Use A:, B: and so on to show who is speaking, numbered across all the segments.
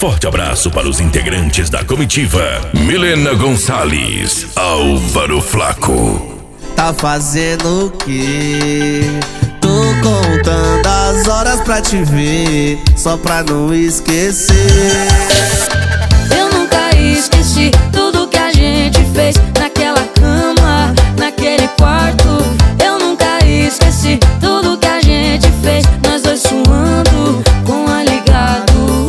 A: Forte abraço para os integrantes da comitiva: Milena Gonçalves, Álvaro Flaco.
B: Tá fazendo o quê? Tô contando as horas pra te ver, só pra não esquecer.
C: Eu nunca esqueci tudo que a gente fez naquela cama, naquele quarto. Eu nunca esqueci tudo que a gente fez, nós dois suando com a ligado.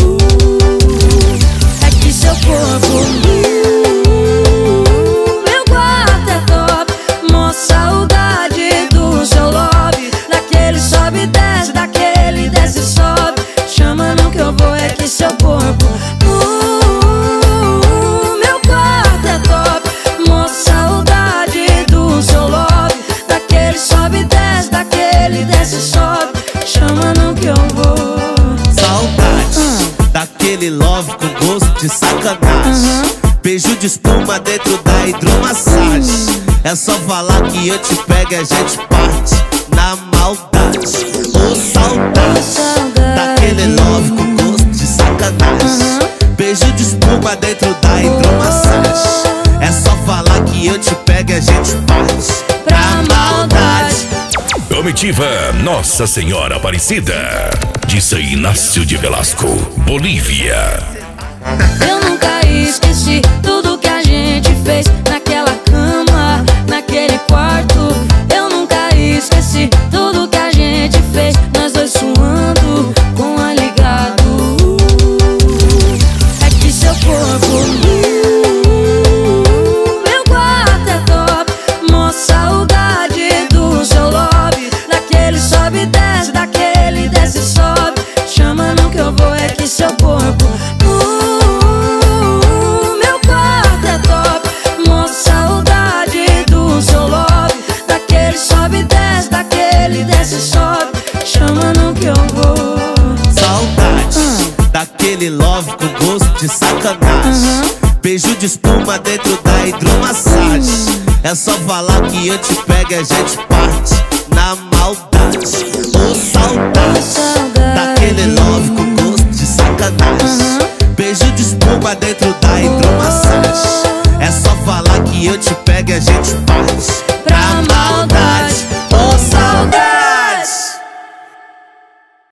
C: É que seu corpo, meu quarto é top, mó saudade do seu lobby, daquele sobe e desce, daquele desce e sobe. Chama não que eu vou, é que seu corpo, meu quarto é top, mó saudade do seu lobby, daquele sobe e desce, daquele desce e sobe. Chama não que eu vou.
B: Saudade daquele love com gosto de sacanagem. Beijo de espuma dentro da hidromassagem. É só falar que eu te pego e a gente parte na maldade. Ô saudade daquele love com gosto de sacanagem. Beijo de espuma dentro da hidromassagem. É só falar que eu te pego e a gente parte pra maldade.
A: Comitiva Nossa Senhora Aparecida, de São Inácio de Velasco, Bolívia.
C: Eu nunca esqueci tudo que a gente fez naquela cama, naquele quarto. Eu nunca esqueci tudo que a gente fez, nós dois suando com a ligado. É que seu corpo, meu quarto é top, mó saudade do seu lobby, daquele sobe e desce, daquele desce e sobe. Chama não que eu vou, é que seu corpo, meu quarto é top, mó saudade do seu lobby, daquele sobe e desce, daquele desce e sobe. Chama não que eu vou.
B: Saudade daquele love com gosto de sacanagem. Beijo de espuma dentro da hidromassagem. É só falar que eu te pego e a gente parte na maldade. Ô saudade daquele love com gosto de sacanagem. Beijo de espuma dentro da hidromassagem. É só falar que eu te pego e a gente parte